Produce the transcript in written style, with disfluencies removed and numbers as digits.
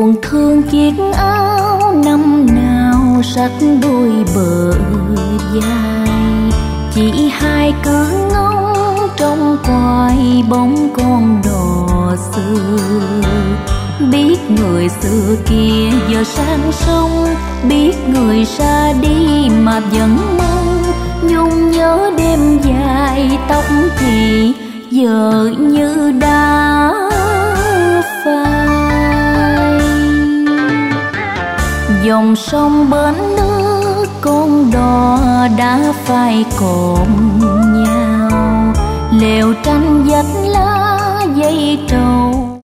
buồn thương chiếc áo năm nào rách đôi bờ dài, chỉ hai cứ ngóng trong quai bóng con đò xưa. Biết người xưa kia giờ sang sông, biết người ra đi mà vẫn mong. Nhung nhớ đêm dài tóc thì giờ như đã phai. Dòng sông bến nước con đò đã phai cồn nhau, lều tranh vách lá dây trầu.